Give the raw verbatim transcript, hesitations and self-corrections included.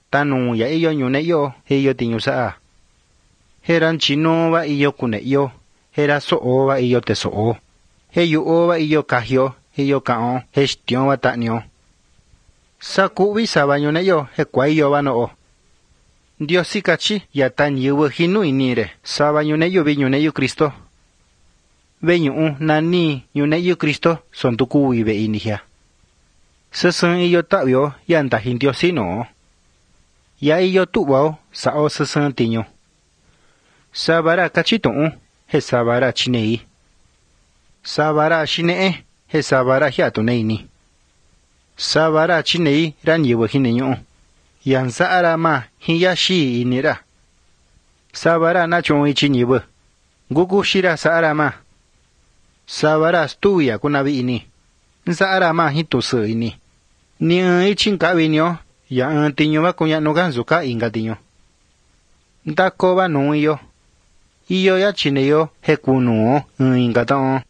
tanu ya iyo ñuneyo iyo tiñu sa'a. Heran chino va iyo kuneyo, hera so'o va iyo te so'o. He yu'o va iyo kahyo, iyo ka'on, he shtion va ta'nio. Sa ku'vi sava ñuneyo he kuayo va no'o. Ndiosi kachi ya ta ñiwi hinu inire sava ñuneyo vi ñuneyo Kristo. Ve ñu'u nani ñuneyo Kristo son tukuwi ve inihia. Sɨsɨn iyo ta'vio ya ndaji Ndiosi no'o. Ya iyo tu'vao sa'o sɨsɨn tiñu. Savara kachitu'un he savara chinei. Savara xine'e he savara jia'atuneini. Savara chinei ra ñiwi jineñu'u. Ya nsa'ara ma hiya xii inira. Savara nachu'un ichi ñiwi. Ngukuxira sa'ara ma. Savara stuya kunavi ini. Nsa'ara ma hitusɨ ini. Ni ɨɨn ichi nka'vinio ya ɨɨn tiñu va kuña'nuga nsuka inka tiñu. Ntako va nuu iyo. Iyo ya chineyo he kunuo ɨɨn inka ta'on.